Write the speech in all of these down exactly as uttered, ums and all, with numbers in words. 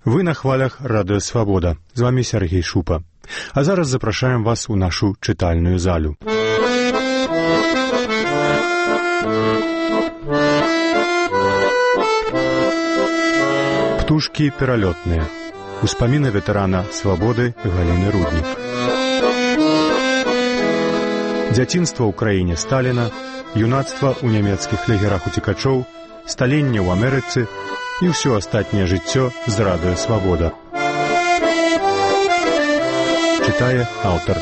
Вы на хвалях Радыё Свабода. З вами Сергей Шупа. А зараз запрашаем вас у нашу чытальную залю. Птушкі пералётныя. Успаміны ветэрана Свабоды Галіны Руднік. Дзяцінства ў краіне Сталіна, юнацтва ў нямецкіх лагерах уцекачоў, сталенне ў Амерыцы і ўсё астатняе жыццё з Радыё Свабода. Чытае аўтар.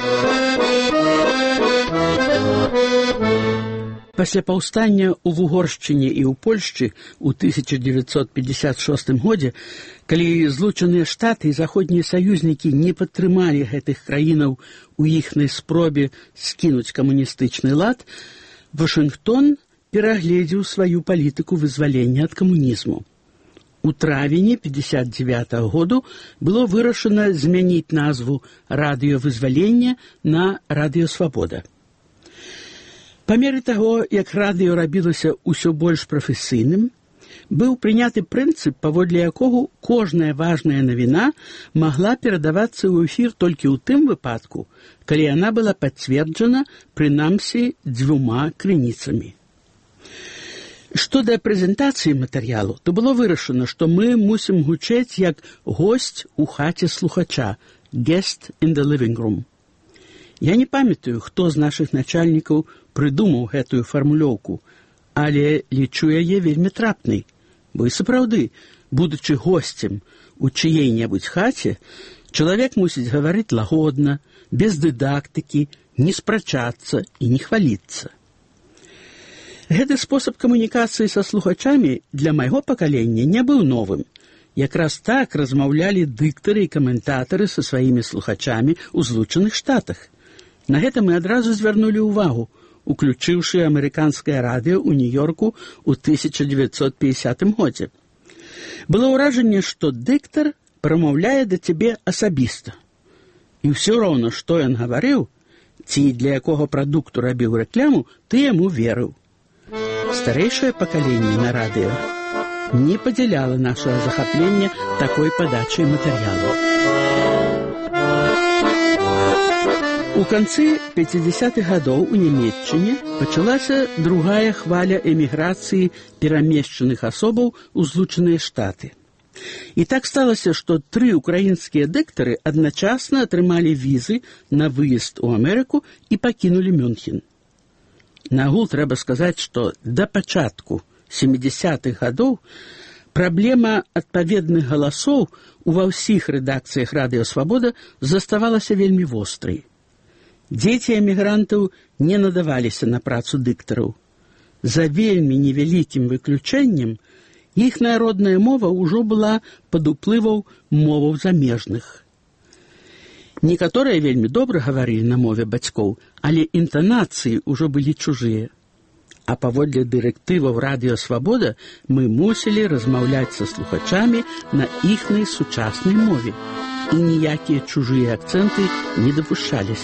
Пасля паўстання ў Вугоршчыне і ў Польшчы ў тысяча дзевяцьсот пятьдесят шостым годзе, калі Злучаныя Штаты і заходнія саюзнікі не падтрымалі гэтых краінаў у іхнай спробе скінуць камуністычны лад, Вашынгтон перагледзеў сваю палітыку вызвалення ад камунізму. У травені пятьдесят девятого году было вырашана змяніць назву радыёвызвалення на Радыё Свабода. Па меры таго, як радыё рабілася ўсё больш прафесійным, быў прыняты прынцып, паводле якога кожная важная навіна магла перадавацца ў эфір толькі ў тым выпадку, калі яна была пацверджана прынамсі дзвюма крыніцамі. Што да прэзентацыі матэрыялу, то было вырашана, што мы мусім гучэць як госць у хаце слухача, guest in the living room. Я не памятаю, хто з нашых начальнікаў прыдумаў гэтую фармулёўку, але лічу яе вельмі трапнай, бо і сапраўды, будучы госцем у чыей-небудзь хаце, чалавек мусіць гаварыць лагодна, без дыдактыкі, не спрачацца і не хваліцца. Гэты спосаб камунікацыі са слухачамі для майго пакалення не быў новым. Якраз так размаўлялі дыктары і каментатары са сваімі слухачамі ў Злучаных Штатах. На гэта мы адразу звярнулі ўвагу, уключыўшы амерыканскае радыё ў Нью-Йорку ў тысяча дзевяцьсот пятидесятым годзе. Было ўражанне, што дыктар прамаўляе да цябе асабіста. І ўсё роўна, што ён гаварыў, ці для якога прадукту рабіў рэкляму, ты яму верыў. Старэйшае пакаленне на радыё не падзяляла нашага захаплення такой падачай матэрыялу. У канцы пяцідзясятых гадоў у Нямецчыне пачалася другая хваля эміграцыі перамешчаных асобаў у Злучаныя Штаты. І так сталася, што тры украінскія дыктары адначасна атрымалі візы на выезд у Амерыку і пакінулі Мюнхен. Нагул трэба сказаць, што да пачатку сямідзясятых гадоў праблема адпаведных галасоў ува ўсіх рэдакцыях Радыё Свабода заставалася вельмі вострай. Дзеці эмігрантаў не надаваліся на працу дыктараў. За вельмі невялікім выключэннем іхная родная мова ўжо была пад уплывам моваў замежных. Некаторыя вельмі добра гаварылі на мове бацькоў, але інтанацыі ўжо былі чужыя. А паводле дырэктываў Радыё Свабода мы мусілі размаўляць са слухачамі на іхнай сучаснай мове, і ніякія чужыя акцэнты не дапушчаліся.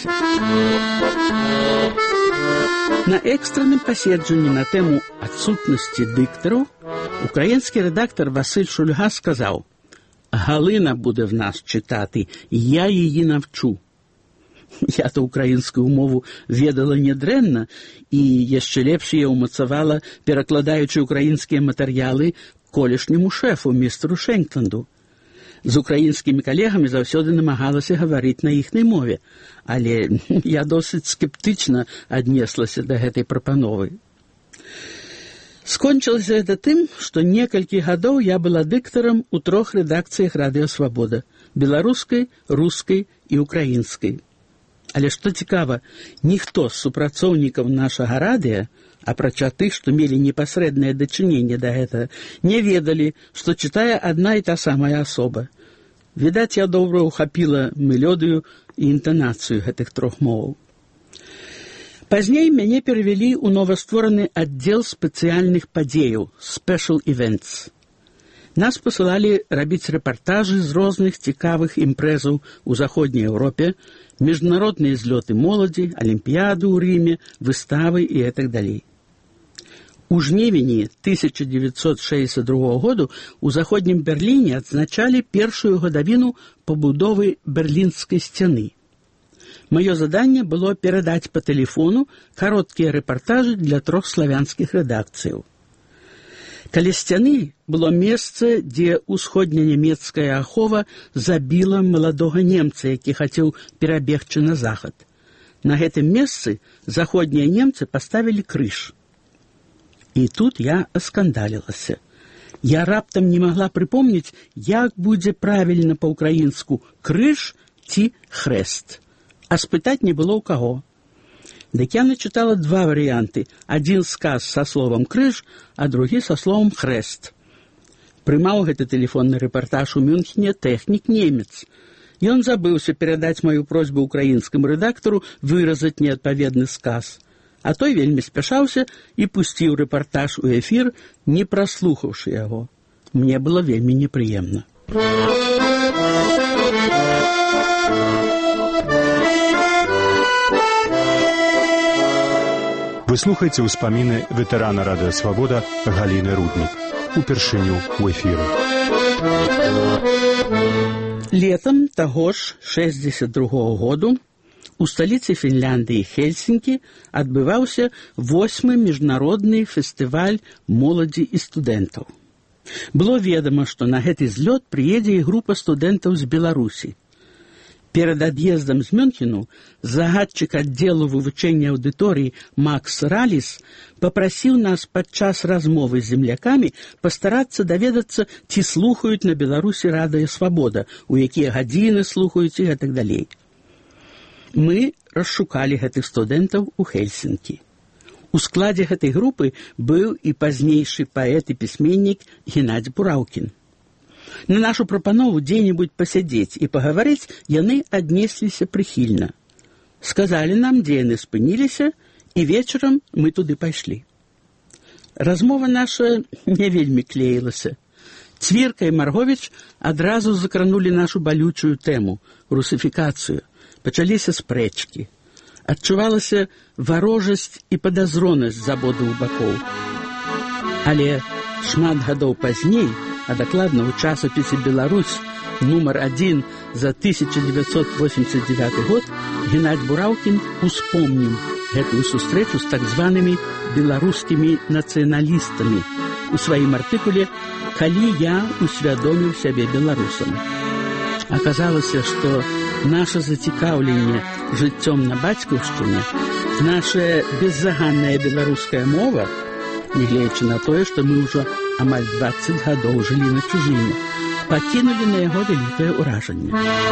На экстранным паседжанні на тэму адсутнасці дыктараў украінскі рэдактар Василь Шульга сказаў: «Галина буде в нас читати, я її навчу». Я-то українську мову ведала недрэнна, і яшчэ лепш я ўмацавала, перакладаючы украінскія матэрыялы колішняму шэфу, містеру Шэнкланду. З украінскімі калегамі заўсёды намагалася гаварыць на іхнай мове, але я досыць скептычна аднеслася да гэтай прапановы. Скончылася гэта тым, што некалькі гадоў я была дыктарам у трох рэдакцыях Радыё Свабода – беларускай, рускай і украінскай. Але што цікава, ніхто з супрацоўнікаў нашага радыё, апрача тых, што мелі непасрэднае дачыненне да гэтага, не ведалі, што чытае адна і та самая асоба. Відаць, я добра ўхапіла мелодыю і інтанацыю гэтых трох моваў. Пазней мяне перавялі ў новаствораны аддзел спецыяльных падзеяў «Special Events». Нас пасылалі рабіць рэпартажы з розных цікавых імпрэзаў у заходняй Еўропе, міжнародныя злёты моладзі, алімпіяды ў Рыме, выставы і гэтак далей. У жнівені тысяча девятьсот шестьдесят другого году у заходнім Берліне адзначалі першую гадавіну пабудовы Берлінскай сцяны. Маё заданне было перадаць па тэлефону кароткія рэпартажы для трох славянскіх рэдакцыяў. Каля сцяны было месца, дзе усходнянямецкая ахова забіла маладога немца, які хацеў перабегчы на захад. На гэтым месцы заходнія немцы паставілі крыж. І тут я аскандалілася. Я раптам не магла прыпомніць, як будзе правільна па-ўкраінску крыж ці хрэст. А спытаць не было ў каго. Дык я начытала два варыянты. Адзін сказ са словам крыж, а другі са словам хрэст. Прымаў гэты тэлефонны рэпартаж у Мюнхене тэхнік немец. Ён забыўся перадаць маю просьбу ўкраінскаму рэдактару выразаць неадпаведны сказ. А той вельмі спяшаўся і пусціў рэпартаж у эфір, не праслухаўшы яго. Мне было вельмі непрыемна. Вы слухаеце ўспаміны ветэрана радыё «Свабода» Галіны Руднік. Упершыню ў эфіры. Летам таго ж шэсцьдзесят другога году у сталіцы Фінляндыі Хельсінкі адбываўся восьмы міжнародны фестываль моладзі і студэнтаў. Было ведама, што на гэты злёт прыедзе і група студэнтаў з Беларусі. Перад ад'ездам з Мюнхену загадчык аддзелу вывучэння аўдыторыі Макс Раліс папрасіў нас падчас размовы з землякамі пастарацца даведацца, ці слухаюць на Беларусі радыё «Свабода», у якія гадзіны слухаюць і гэтак далей. Мы расшукалі гэтых студэнтаў у Хельсінкі. У складзе гэтай групы быў і пазнейшы паэт і пісьменнік Геннадзь Бураўкін. На нашу прапанову дзе-небудзь пасядзець і пагаварыць яны аднесліся прыхільна. Сказалі нам, дзе яны спыніліся, і вечарам мы туды пайшлі. Размова наша не вельмі клеілася. Цвірка і Марговіч адразу закранулі нашу балючую тэму – русіфікацыю. Пачаліся спрэчкі. Адчувалася варожасць і падазронасць з абодвух бакоў. Але шмат гадоў пазней, а дакладна ў часопісе «Беларусь» нумар адзін за тысяча девятьсот восемьдесят девятый год, Геннадзь Бураўкін успомніў гэтую сустрэчу з так званымі беларускімі нацыяналістамі у сваім артыкуле «Калі я усвядоміў сябе беларусам». Аказалася, што наша зацікаўленне жыццём на бацькаўшчыне, наша беззаганная беларуская мова, нягледзячы на тое, што мы ўжо амаль дваццаць гадоў жылі на чужыне, пакінулі на яго вялікае ўражанне.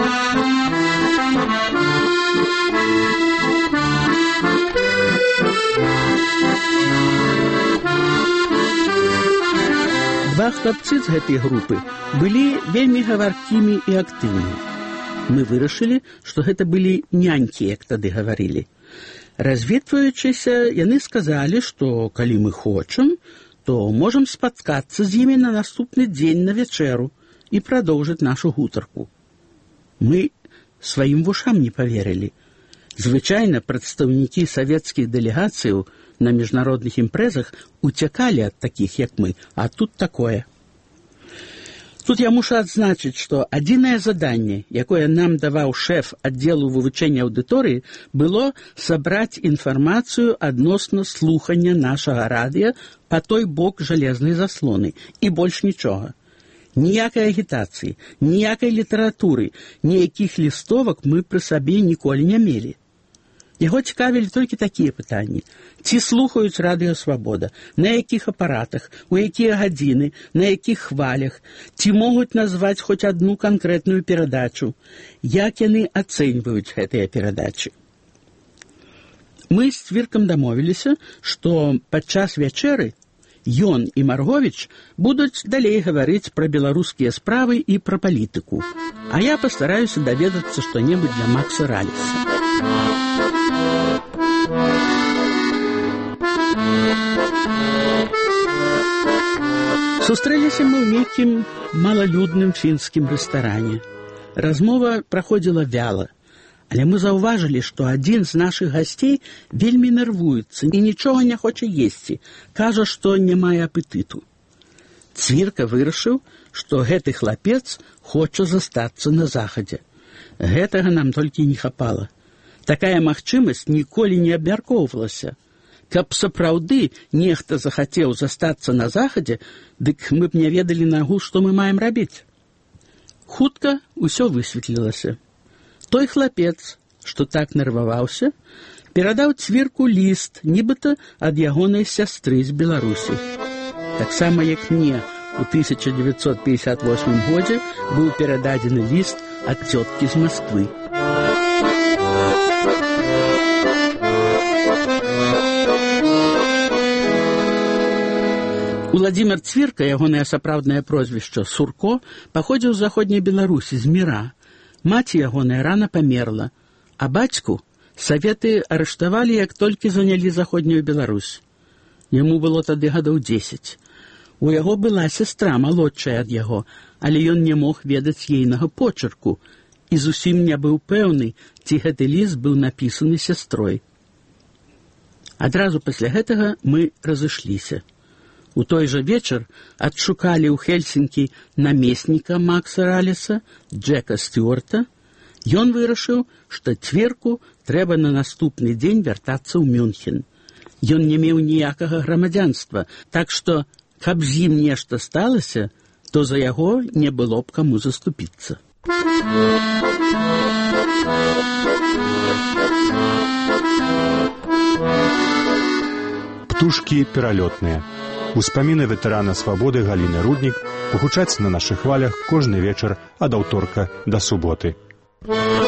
Два хлапцы з гэтай групы былі вельмі гаваркімі і актыўнымі. Мы вырашылі, што гэта былі нянькі, як тады гаварылі. Развітваючыся, яны сказалі, што калі мы хочам, то можам спаткацца з імі на наступны дзень на вечеру і прадоўжыць нашу гутарку. Мы сваім вушам не паверылі. Звычайна прадстаўнікі савецкіх дэлегацыяў на міжнародных імпрэзах уцякалі ад такіх, як мы, а тут такое. Тут я мушу адзначыць, што адзінае заданне, якое нам даваў шэф аддзелу вывучэння аўдыторыі, было сабраць інфармацыю адносна слухання нашага радыё па той бок жалезнай заслоны, і больш нічога. Ніякай агітацыі, ніякай літаратуры, ніякіх лістовак мы пры сабе ніколі не мелі. Яго цікавілі толькі такія пытанні. Ці слухаюць радыё «Свабода», на якіх апаратах, у якія гадзіны, на якіх хвалях, ці могуць назваць хоць адну канкрэтную перадачу, як яны ацэньваюць гэтыя перадачы. Мы з Цвіркам дамовіліся, што падчас вячэры ён і Марговіч будуць далей гаварыць пра беларускія справы і пра палітыку, а я пастараюся даведацца што-небудзь для Макса Раліса. Сустрэліся мы ў нейкім малалюдным фінскім рэстаране. Размова праходзіла вяла, Але мы заўважылі, што адзін з нашых гасцей вельмі нервуецца і нічога не хоча есці, кажа, што не мае апетыту. Цвірка вырашыў, што гэты хлапец хоча застацца на захадзе. Гэтага нам толькі не хапала. Такая магчымасць ніколі не абмяркоўвалася. Каб сапраўды нехта захацеў застацца на захадзе, дык мы б не ведалі нагу, што мы маем рабіць. Хутка ўсё высветлілася. Той хлапец, што так нерваваўся, перадаў Цвірку ліст, нібыта ад ягонай сястры з Беларусі. Таксама, як мне, у тысяча дзевяцьсот пятьдесят восьмым годзе быў перададзены ліст ад цёткі з Масквы. Уладзімир Цвірка, ягонае сапраўднае прозвішча Сурко, паходзіў з заходняй Беларусі, з Міра. Маці ягоная рана памерла, а бацьку саветы арыштавалі, як толькі занялі заходнюю Беларусь. Яму было тады гадоў дзесяць. У яго была сястра, малодшая ад яго, але ён не мог ведаць ейнага почерку і зусім не быў пэўны, ці гэты ліст быў напісаны сястрой. Адразу пасля гэтага мы разышліся. У той жа вечар адшукалі ў Хельсінкі намесніка Макса Ралеса, Джека Стюарта. Ён вырашыў, што Цвірку трэба на наступны дзень вяртацца ў Мюнхен. Ён не меў ніякага грамадзянства, так што, каб з ім нешта сталася, то за яго не было б каму заступіцца. Птушкі пералётныя. Успаміны ветэрана свабоды Галіны Руднік пагучаць на нашых хвалях кожны вечар ад аўторка да суботы.